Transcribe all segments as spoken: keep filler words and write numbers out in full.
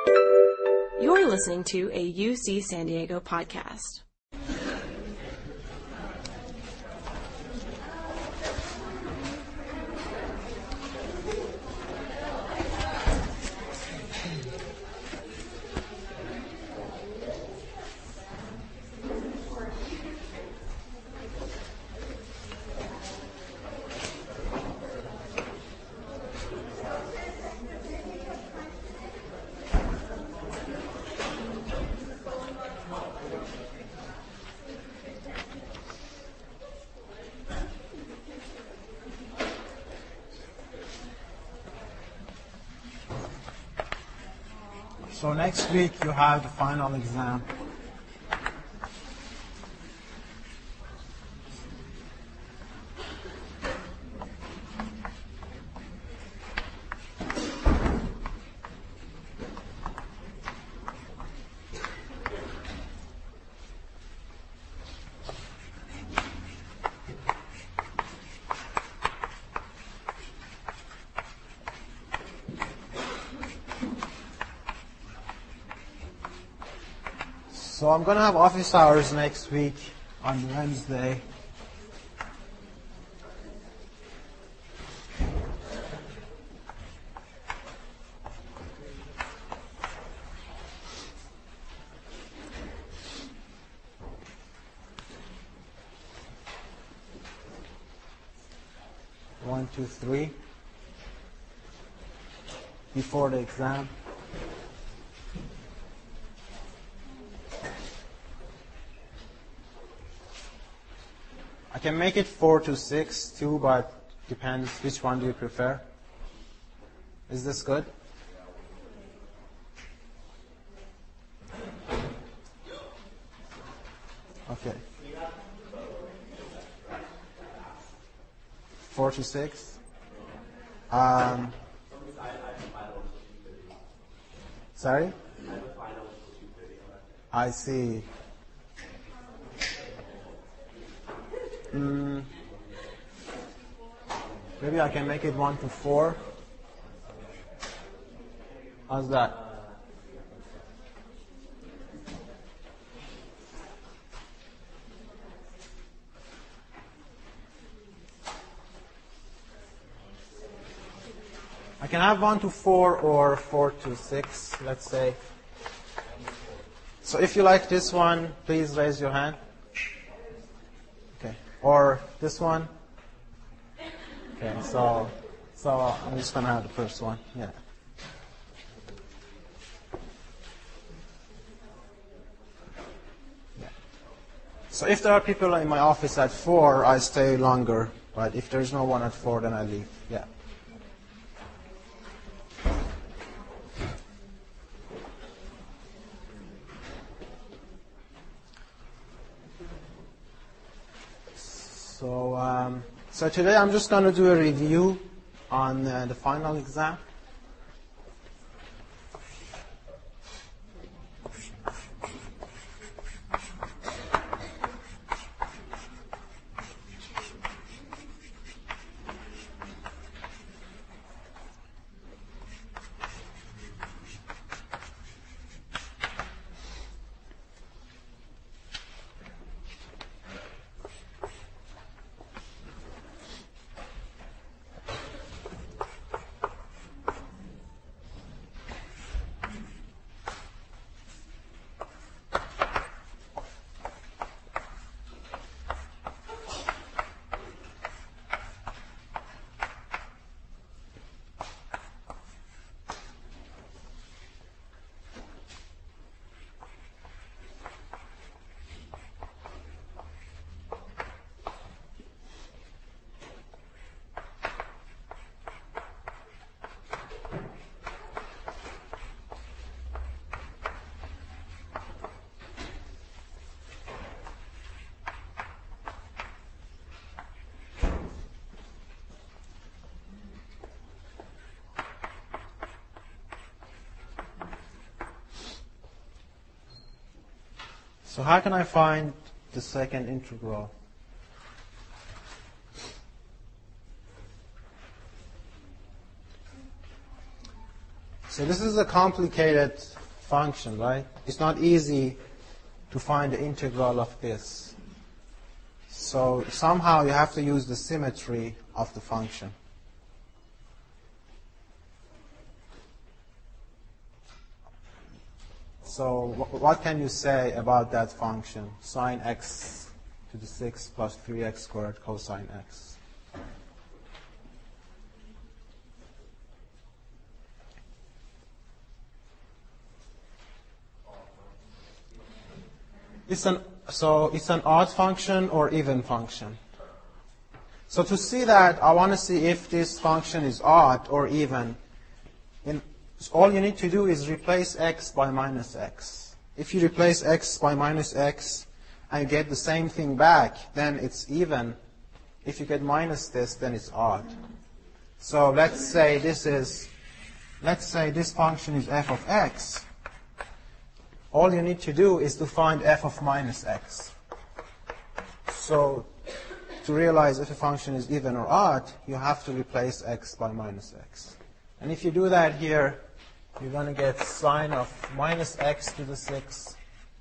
You're listening to a U C San Diego podcast. So next week you have the final exam. So I'm going to have office hours next week on Wednesday. One, two, three. Before the exam. I can make it four to six too, but depends which one do you prefer. Is this good? Okay. Four to six. Um, sorry? I see. Mm, maybe I can make it one to four. How's that? I can have one to four or four to six, let's say. So if you like this one, please raise your hand. Okay. Or this one. Okay, so so I'm just gonna have the first one. Yeah. Yeah. So if there are people in my office at four, I stay longer. But if there's no one at four, then I leave. Yeah. So, um, so today I'm just going to do a review on uh, the final exam. So how can I find the second integral? So this is a complicated function, right? It's not easy to find the integral of this. So somehow you have to use the symmetry of the function. So wh- what can you say about that function? Sine x to the six plus three x squared cosine x. It's an, so it's an odd function or even function. So to see that, I want to see if this function is odd or even. In, so all you need to do is replace x by minus x. If you replace x by minus x and you get the same thing back, then it's even. If you get minus this, then it's odd. So let's say this is, let's say this function is f of x. All you need to do is to find f of minus x. So to realize if a function is even or odd, you have to replace x by minus x. And if you do that here, you're going to get sine of minus x to the six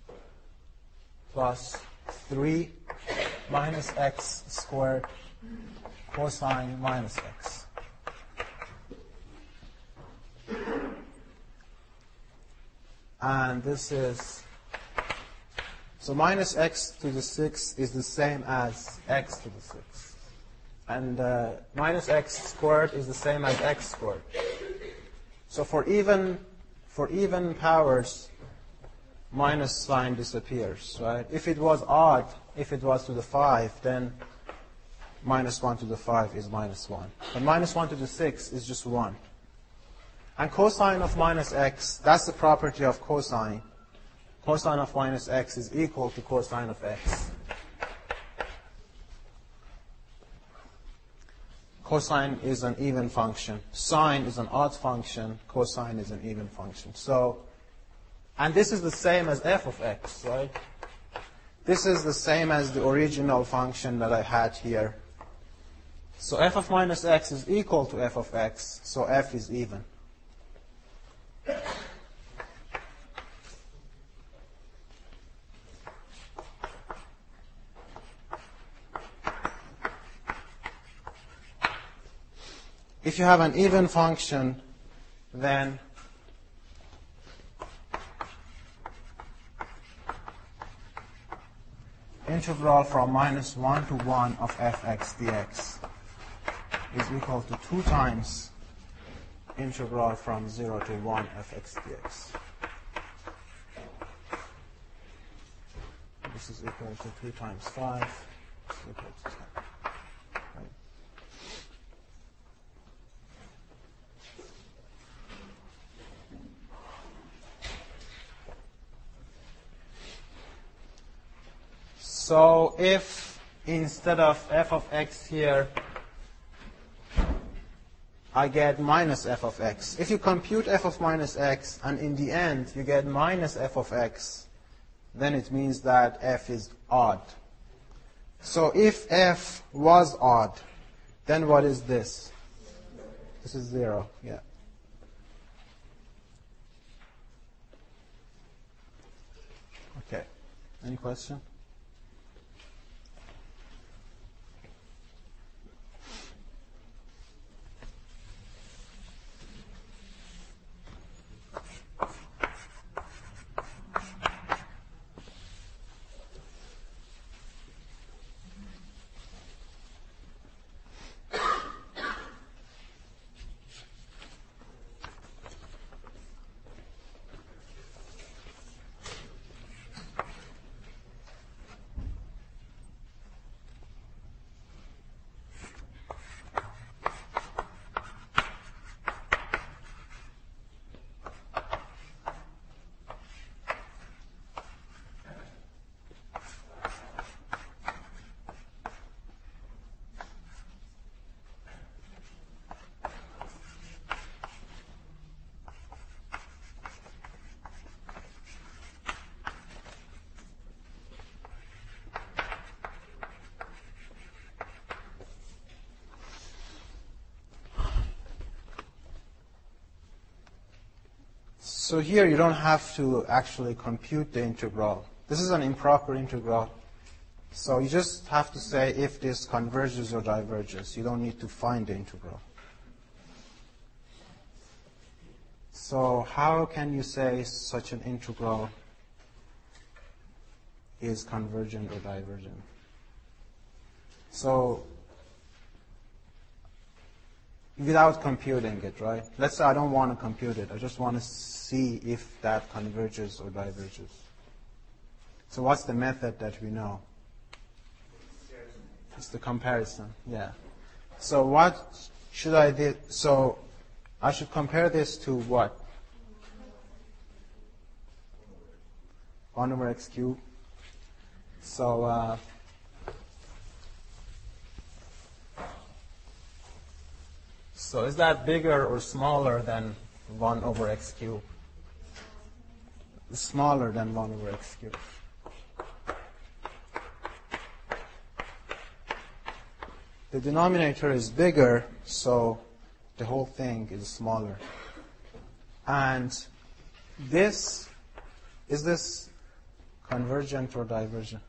plus three minus x squared cosine minus x. And this is, so minus x to the six is the same as x to the six. And uh, minus x squared is the same as x squared. So for even, for even powers, minus sign disappears, right? If it was odd, if it was to the five, then minus one to the five is minus one. But minus one to the six is just one. And cosine of minus x, that's the property of cosine. Cosine of minus x is equal to cosine of x. Cosine is an even function. Sine is an odd function. Cosine is an even function. So, and this is the same as f of x, right? This is the same as the original function that I had here. So f of minus x is equal to f of x, so f is even. If you have an even function, then integral from minus one to one of fx dx is equal to two times integral from zero to one fx dx. This is equal to two times five, is equal to ten. Right? So if instead of f of x here, I get minus f of x. If you compute f of minus x, and in the end you get minus f of x, then it means that f is odd. So if f was odd, then what is this? This is zero, yeah. Okay, any question? So here you don't have to actually compute the integral. This is an improper integral. So you just have to say if this converges or diverges. You don't need to find the integral. So how can you say such an integral is convergent or divergent? So without computing it, right? Let's say I don't want to compute it. I just want to see if that converges or diverges. So what's the method that we know? It's the comparison, yeah. So what should I do? So I should compare this to what? one over x cubed. So uh, so is that bigger or smaller than one over x cubed? Smaller than one over x cubed. The denominator is bigger, so the whole thing is smaller. And this, is this convergent or divergent?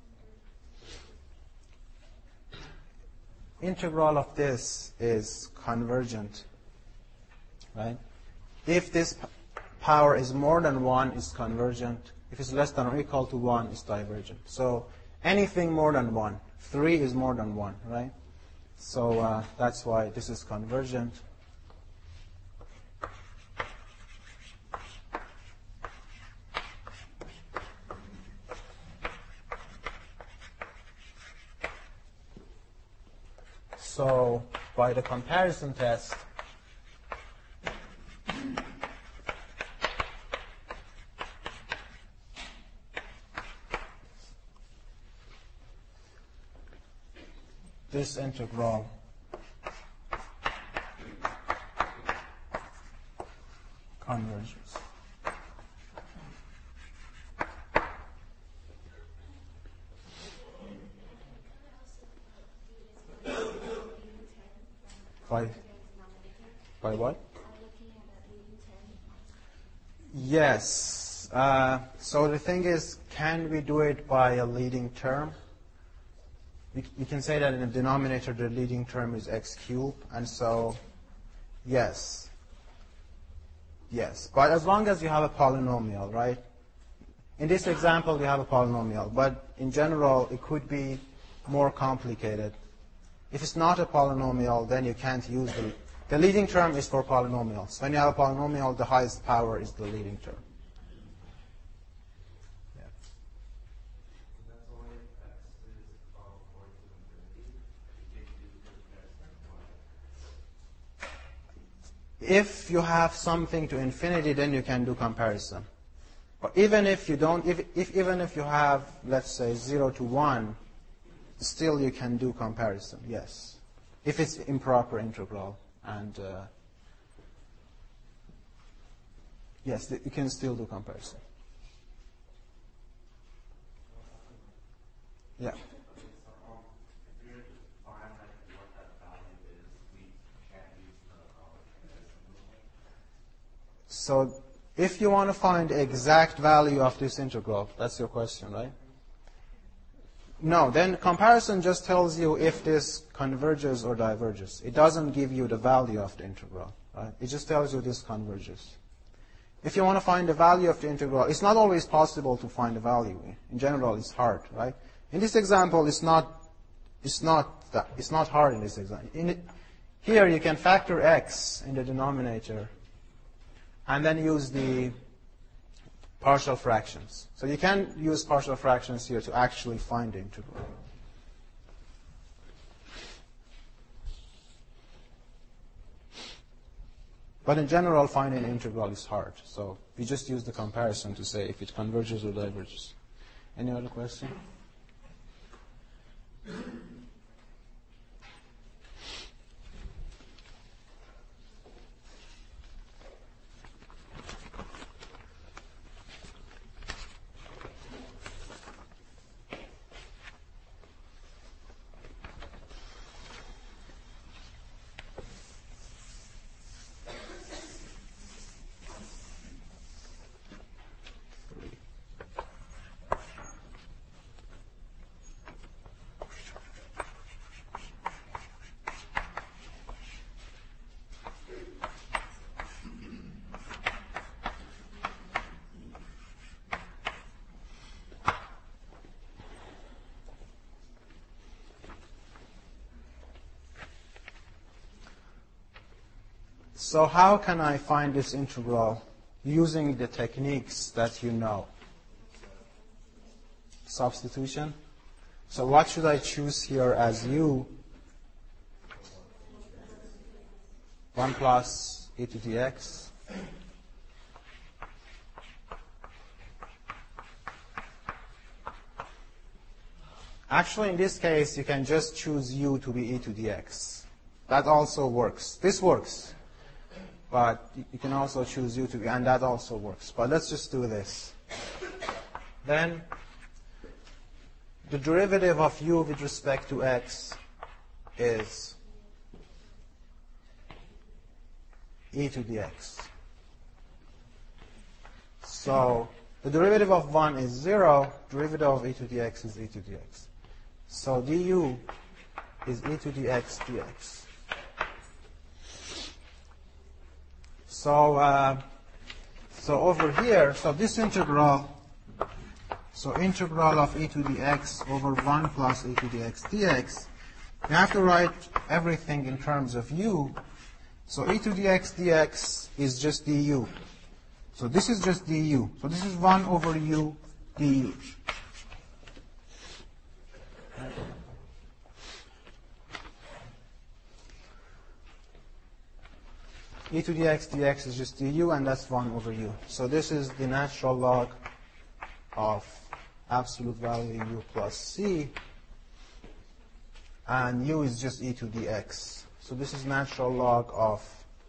Integral of this is convergent, right? If this p- power is more than one, it's convergent. If it's less than or equal to one, it's divergent. So anything more than one. three is more than one, right? So uh, that's why this is convergent. So by the comparison test, this integral converges. By, by what? Yes. Uh, so the thing is, can we do it by a leading term? We, we can say that in the denominator, the leading term is x cubed, and so, yes. Yes, but as long as you have a polynomial, right? In this example, we have a polynomial, but in general, it could be more complicated. If it's not a polynomial, then you can't use the, the leading term is for polynomials. When you have a polynomial, the highest power is the leading term. Yeah. If you have something to infinity, then you can do comparison. But even if you don't, if, if even if you have, let's say, zero to one, still you can do comparison, yes. If it's improper integral. And uh, yes, you can still do comparison. Yeah. So if you want to find the exact value of this integral, that's your question, right? No, then comparison just tells you if this converges or diverges. It doesn't give you the value of the integral, right? It just tells you this converges. If you want to find the value of the integral, it's not always possible to find the value. In general, it's hard, right? In this example, it's not, it's not, that, it's not hard in this example. In it, here, you can factor x in the denominator and then use the partial fractions. So you can use partial fractions here to actually find the integral. But in general, finding an integral is hard. So we just use the comparison to say if it converges or diverges. Any other question? So how can I find this integral using the techniques that you know? Substitution. So what should I choose here as u? one plus e to the x. Actually, in this case, you can just choose u to be e to the x. That also works. This works. But you can also choose u to be, and that also works. But let's just do this. Then, the derivative of u with respect to x is e to the x. So, the derivative of one is zero. Derivative of e to the x is e to the x. So du is e to the x dx. So, uh, so over here, so this integral, so integral of e to the x over one plus e to the x dx, you have to write everything in terms of u. So e to the x dx is just du. So this is just du. So this is one over u du. E to the x dx is just du, and that's one over u. So this is the natural log of absolute value u plus c, and u is just e to the x. So this is natural log of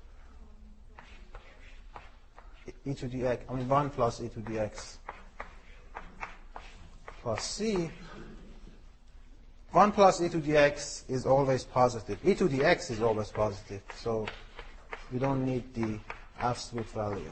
e to the x, I mean one plus e to the x plus c. one plus e to the x is always positive. E to the x is always positive. So we don't need the absolute value.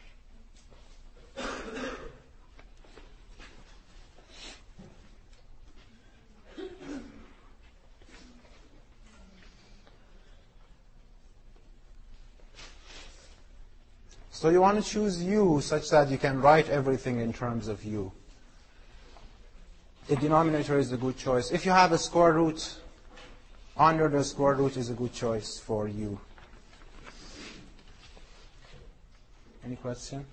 So you want to choose u such that you can write everything in terms of u. The denominator is a good choice. If you have a square root, under the square root is a good choice for u. Any question?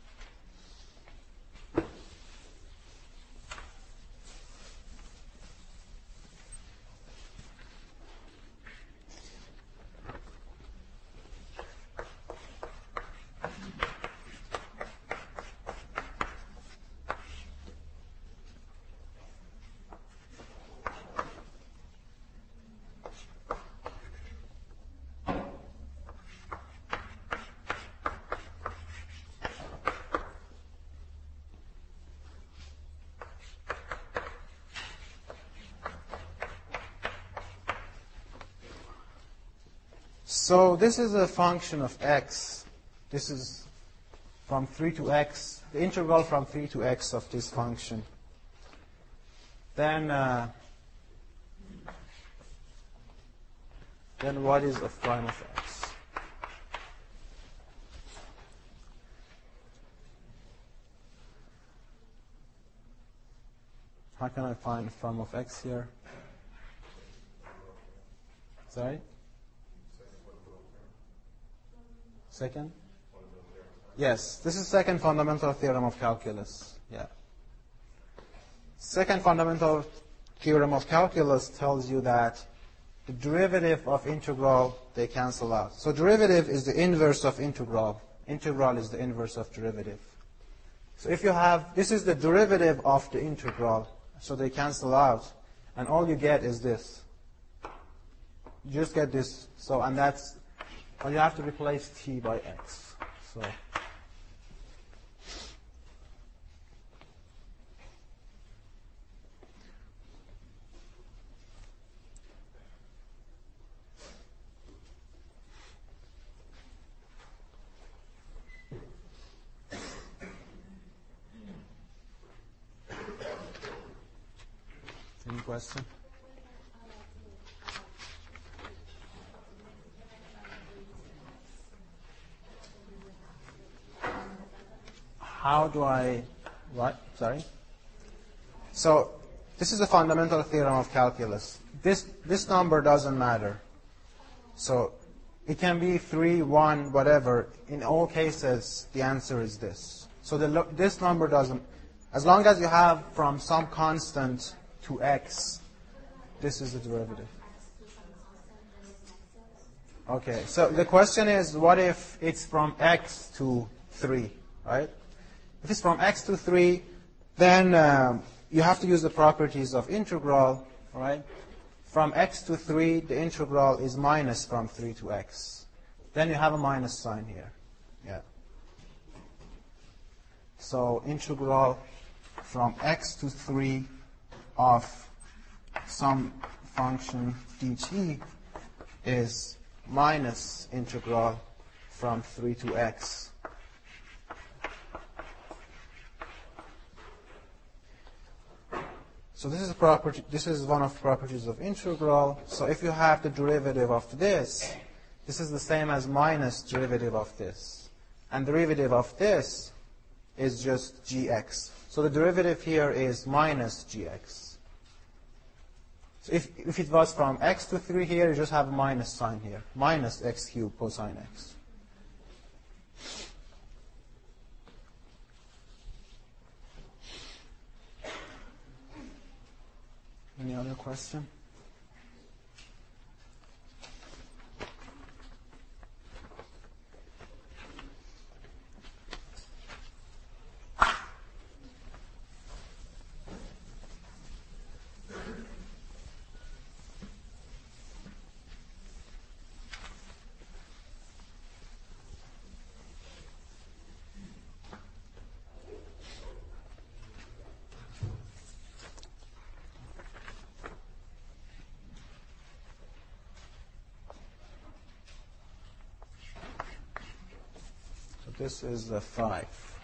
So this is a function of x. This is from three to x, the integral from three to x of this function. Then, uh, then what is f prime of x? How can I find f prime of x here? Sorry? Second? Yes, this is second fundamental theorem of calculus. Yeah. Second fundamental theorem of calculus tells you that the derivative of integral, they cancel out. So derivative is the inverse of integral. Integral is the inverse of derivative. So if you have, this is the derivative of the integral, so they cancel out, and all you get is this. You just get this. So, and that's, well, you have to replace t by x. So. Any question? How do I, what? Sorry? So this is a fundamental theorem of calculus. This, this number doesn't matter. So It can be three, one, whatever. In all cases, the answer is this. So the, this number doesn't, as long as you have from some constant to x, this is the derivative. Okay, so the question is, what if it's from x to three, right? If it's from x to three, then um, you have to use the properties of integral, right? From x to three, the integral is minus from three to x. Then you have a minus sign here. Yeah. So integral from x to three of some function dt is minus integral from three to x. So this is a property. This is one of the properties of integral. So if you have the derivative of this, this is the same as minus derivative of this. And derivative of this is just gx. So the derivative here is minus gx. So if, if it was from x to three here, you just have a minus sign here. Minus x cubed cosine x. Any other question? This is a five.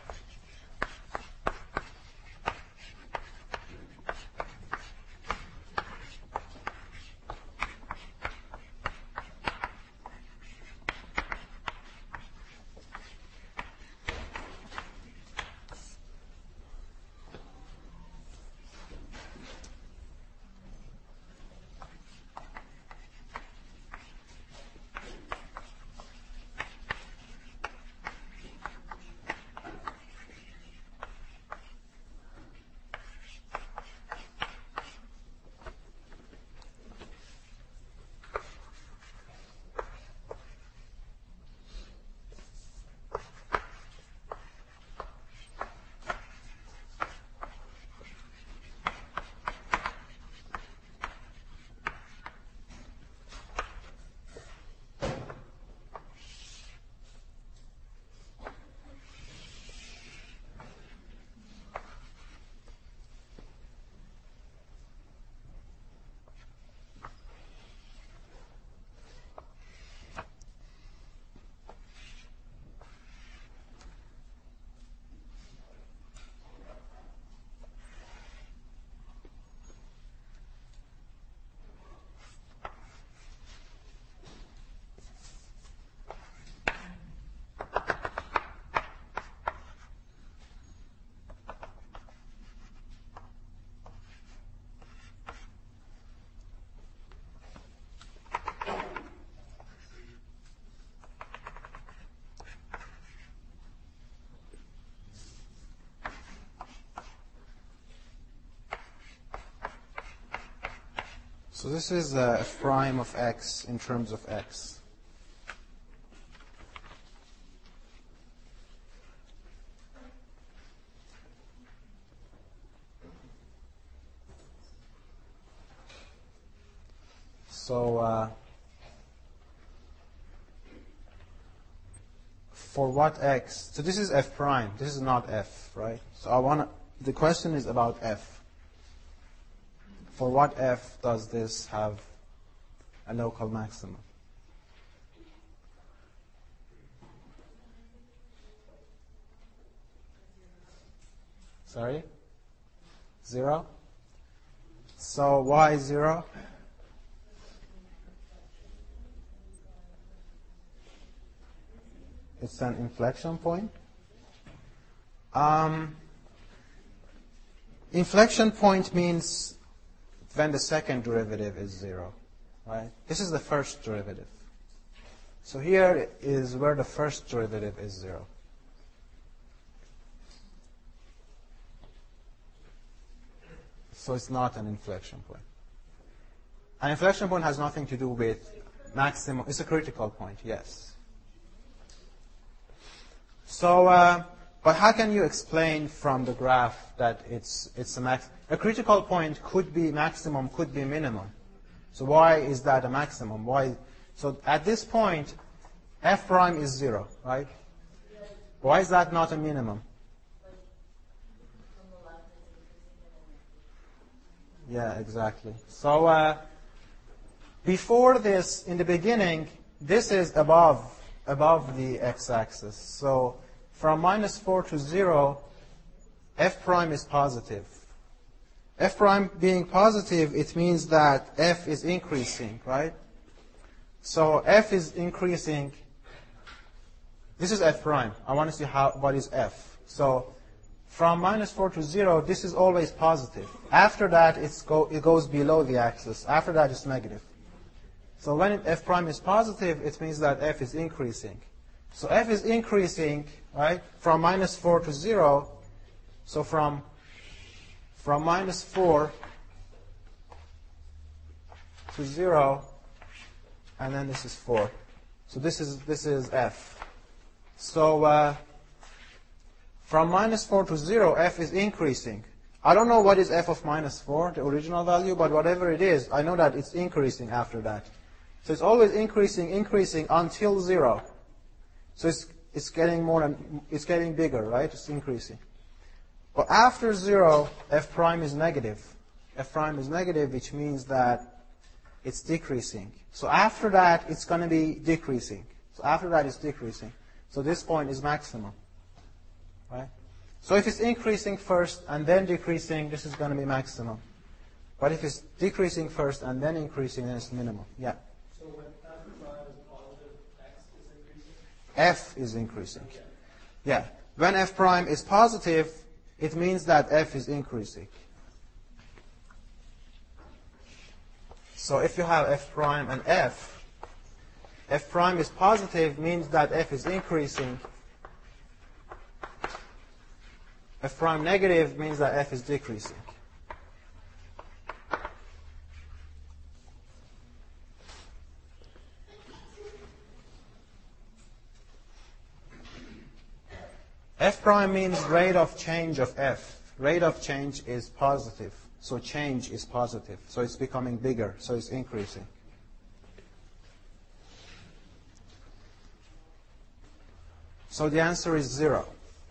So this is uh, f prime of x in terms of x. So uh, for what x? So this is f prime. This is not f, right? So I want the question is about f. For what f does this have a local maximum? Sorry? Zero? So why zero? It's an inflection point. Um, inflection point means when the second derivative is zero, right? This is the first derivative. So here is where the first derivative is zero. So it's not an inflection point. An inflection point has nothing to do with maximum. It's a critical point, yes. So, uh, but how can you explain from the graph that it's it's a max? A critical point could be maximum, could be minimum. So why is that a maximum? Why? So at this point, f prime is zero, right? Why is that not a minimum? Yeah, exactly. So uh, before this, in the beginning, this is above above the x-axis. So from minus four to zero, f prime is positive. F prime being positive, it means that f is increasing, right? So f is increasing. This is f prime. I want to see how what is f. So from minus four to zero, this is always positive. After that, it's go, it goes below the axis. After that, it's negative. So when it, f prime is positive, it means that f is increasing. So f is increasing, right, from minus four to zero. So from, from minus four to zero, and then this is four. So this is, this is f. So uh, from minus four to zero, f is increasing. I don't know what is f of minus four, the original value, but whatever it is, I know that it's increasing after that. So it's always increasing, increasing until zero. So it's, it's getting more and it's getting bigger, right? It's increasing. But after zero, f prime is negative. F prime is negative, which means that it's decreasing. So after that, it's going to be decreasing. So after that, it's decreasing. So this point is maximum, right? So if it's increasing first and then decreasing, this is going to be maximum. But if it's decreasing first and then increasing, then it's minimum. Yeah. So when f prime is positive, x is increasing? F is increasing. Yeah. When f prime is positive, it means that f is increasing. So if you have f prime and f, f prime is positive means that f is increasing. F prime negative means that f is decreasing. F prime means rate of change of f. Rate of change is positive. So change is positive. So it's becoming bigger. So it's increasing. So the answer is zero.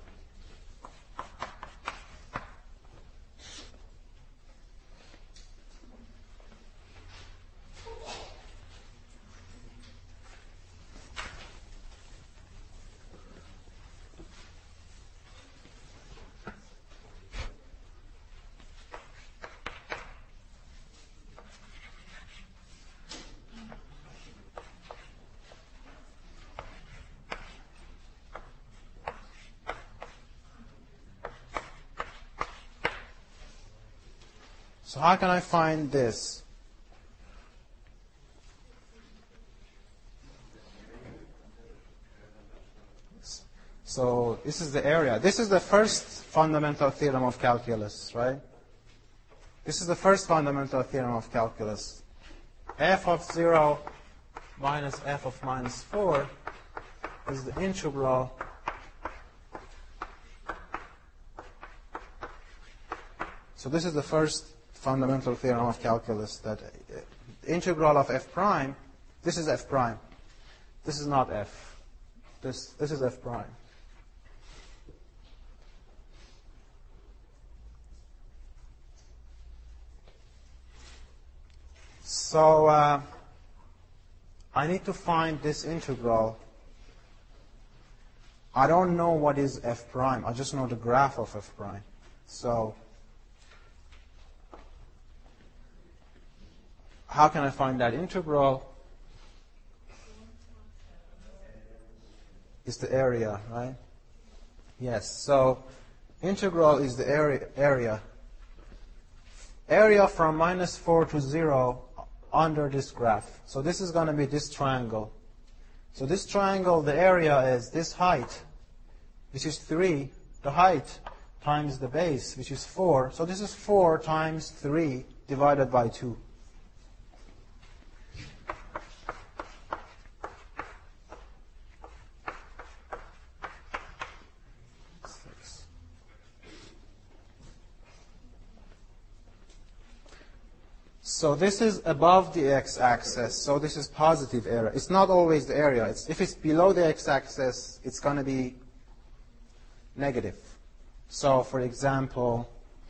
So how can I find this? So this is the area. This is the first fundamental theorem of calculus, right? This is the first fundamental theorem of calculus. F of zero minus f of minus four is the integral So this is the first fundamental theorem of calculus, that the integral of f prime, this is f prime. This is not f. This, this is f prime. So uh, I need to find this integral. I don't know what is f prime. I just know the graph of f prime. So how can I find that integral? It's the area, right? Yes. So integral is the area. Area. Area from minus four to zero under this graph. So this is going to be this triangle. So this triangle, the area is this height, which is three, the height times the base, which is four. So this is four times three divided by two. Six. So this is above the x-axis, so this is positive area. It's not always the area. It's, if it's below the x-axis, it's going to be negative. So, for example,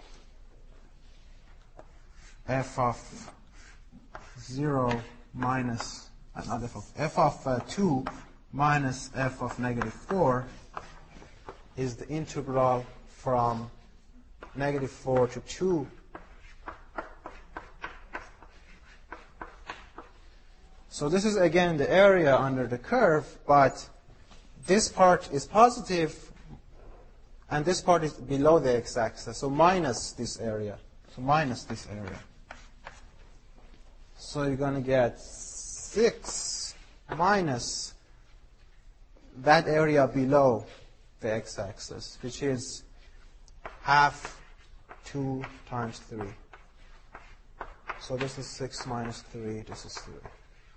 f of zero minus, uh, not f of, f of uh, two minus f of negative four is the integral from negative four to two. So this is again the area under the curve, but this part is positive and this part is below the x-axis, so minus this area. So minus this area. So you're going to get six minus that area below the x-axis, which is half two times three. So this is six minus three, this is three.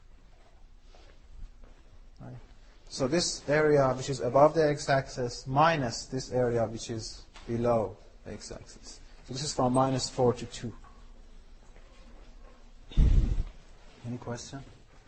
Right. So this area which is above the x-axis minus this area which is below the x-axis. So this is from minus four to two. Any question?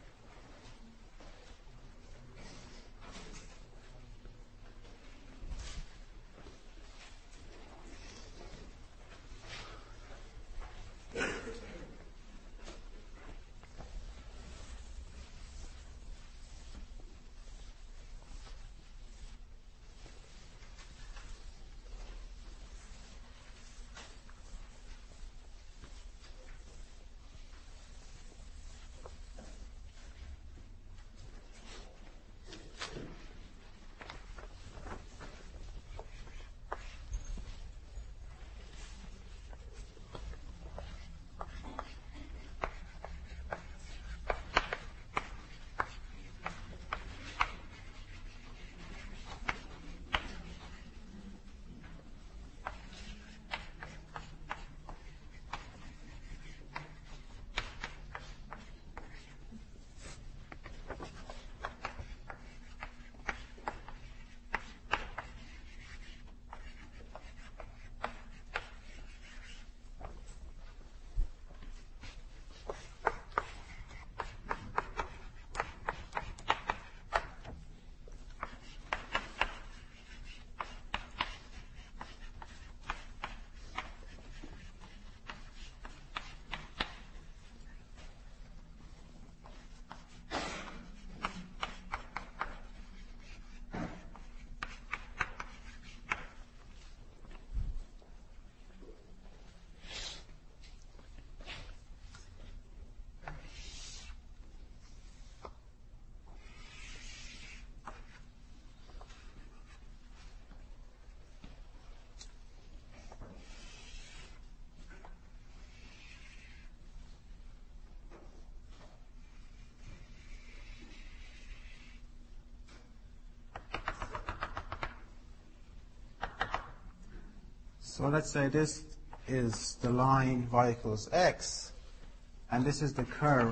So let's say this is the line y equals x, and this is the curve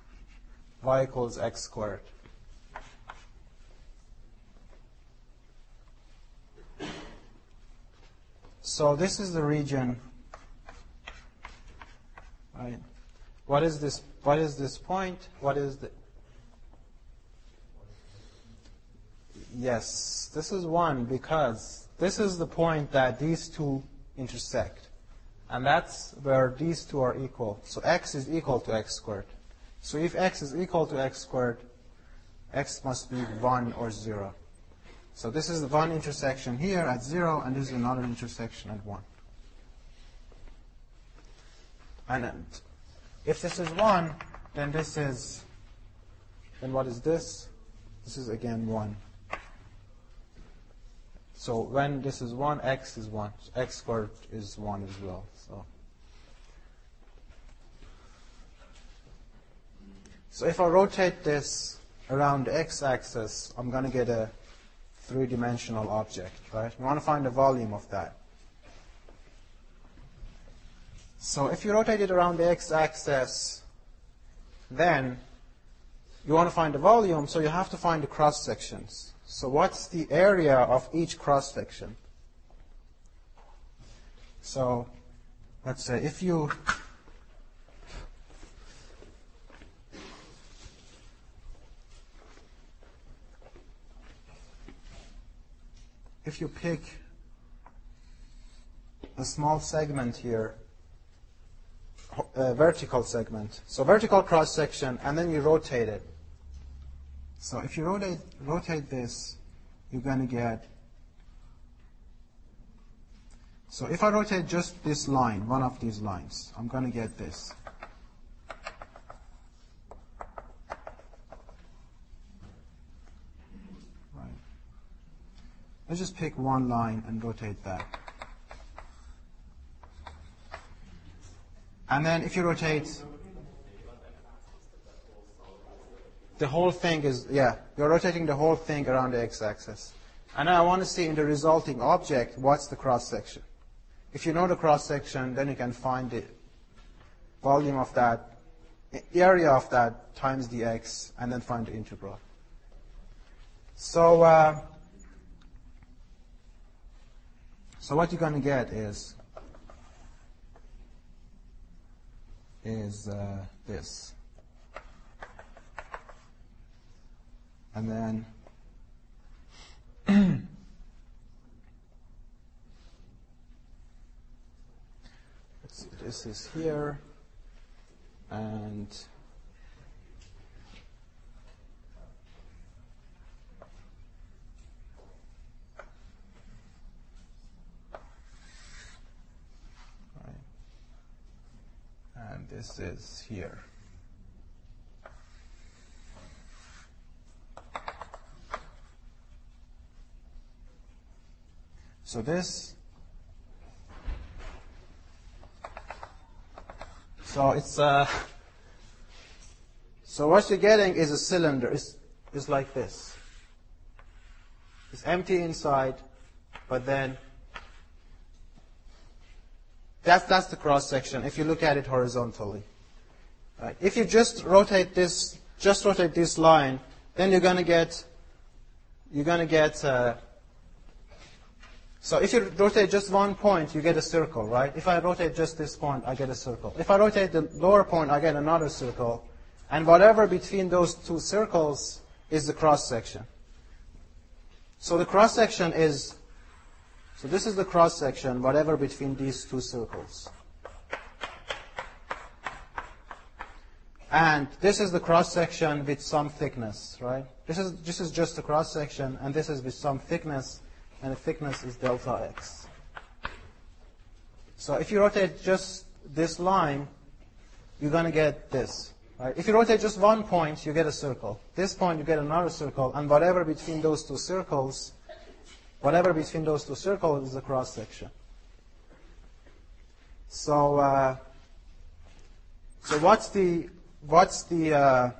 y equals x squared. So this is the region, right? What is this? What is this point? What is the? Yes, this is one because this is the point that these two intersect. And that's where these two are equal. So x is equal to x squared. So if x is equal to x squared, x must be one or zero. So this is the one intersection here at zero, and this is another intersection at one. And if this is one, then this is, then what is this? This is again one. So when this is one, x is one. So x squared is one as well. So, so if I rotate this around the x-axis, I'm going to get a three-dimensional object, right? We want to find the volume of that. So if you rotate it around the x-axis, then you want to find the volume, so you have to find the cross-sections. So what's the area of each cross-section? So let's say if you if you pick a small segment here, a vertical segment, so vertical cross-section, and then you rotate it. So if you rotate, rotate this, you're going to get, so if I rotate just this line, one of these lines, I'm going to get this. Right. Let's just pick one line and rotate that. And then if you rotate, the whole thing is, yeah, you're rotating the whole thing around the x-axis. And now I want to see in the resulting object, what's the cross-section. If you know the cross-section, then you can find the volume of that, the area of that times the x, and then find the integral. So, uh, so what you're going to get is, is uh, this. And then let's see, this is here, and right, and this is here. So this, so it's, uh, so what you're getting is a cylinder. It's, it's like this. It's empty inside, but then that's, that's the cross section if you look at it horizontally. Right. If you just rotate this, just rotate this line, then you're going to get, you're going to get, uh, so if you rotate just one point, you get a circle, right? If I rotate just this point, I get a circle. If I rotate the lower point, I get another circle. And whatever between those two circles is the cross-section. So the cross-section is, so this is the cross-section, whatever between these two circles. And this is the cross-section with some thickness, right? This is, this is just a cross-section, and this is with some thickness. And the thickness is delta x. So if you rotate just this line, you're going to get this. Right? If you rotate just one point, you get a circle. This point, you get another circle. And whatever between those two circles, whatever between those two circles is a cross-section. So, uh, so what's the, what's the uh,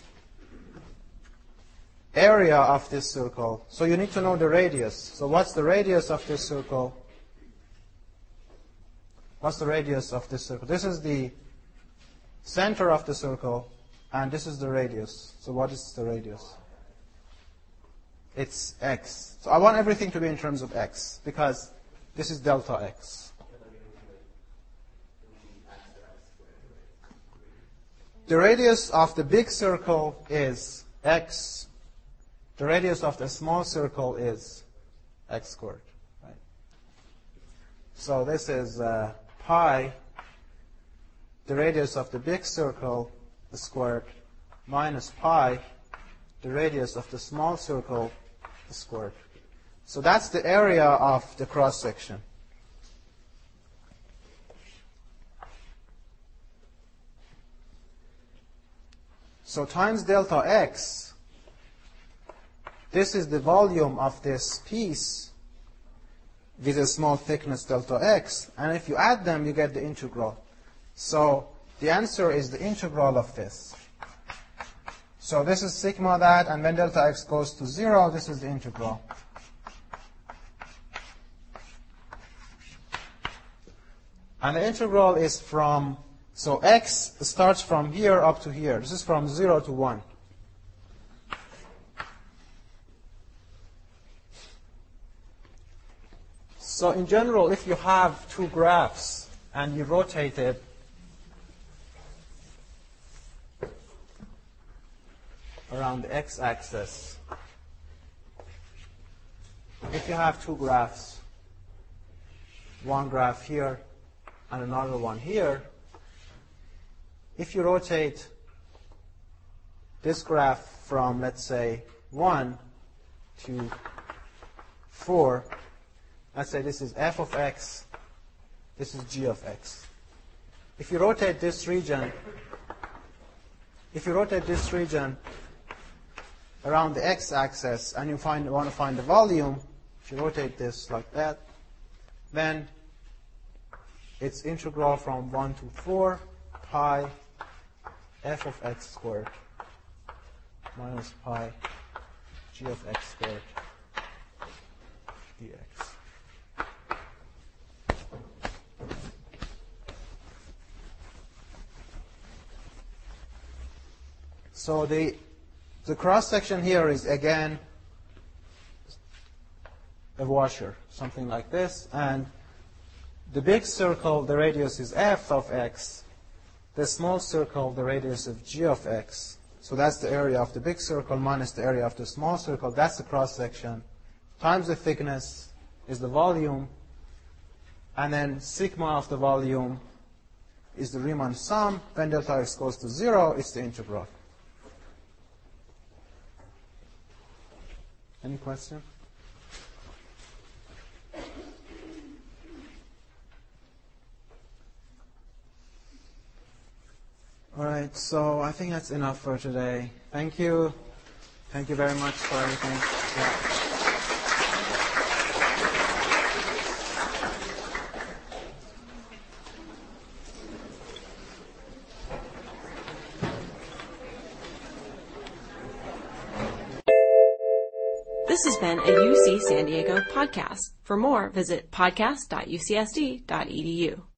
area of this circle? So you need to know the radius. So what's the radius of this circle? What's the radius of this circle? This is the center of the circle, and this is the radius. So what is the radius? It's x. So I want everything to be in terms of x, because this is delta x. The radius of the big circle is x. The radius of the small circle is x squared. Right? So this is uh, pi, the radius of the big circle, the squared, minus pi, the radius of the small circle, the squared. So that's the area of the cross-section. So times delta x, this is the volume of this piece with a small thickness delta x, and if you add them, you get the integral. So the answer is the integral of this. So this is sigma that, and when delta x goes to zero, this is the integral. And the integral is from, so x starts from here up to here. This is from zero to one. So in general, if you have two graphs and you rotate it, around the x-axis, if you have two graphs, one graph here and another one here, if you rotate this graph from, let's say, one to four, let's say this is f of x, this is g of x. If you rotate this region, if you rotate this region around the x-axis and you find, want to find the volume, if you rotate this like that, then it's integral from one to four pi f of x squared minus pi g of x squared dx. So the, the cross-section here is, again, a washer, something like this. And the big circle, the radius is f of x. The small circle, the radius of g of x. So that's the area of the big circle minus the area of the small circle. That's the cross-section. Times the thickness is the volume. And then sigma of the volume is the Riemann sum. When delta x goes to zero, it's the integral. Any question? All right, so I think that's enough for today. Thank you. Thank you very much for everything. Yeah. This has been a U C San Diego podcast. For more, visit podcast dot u c s d dot e d u.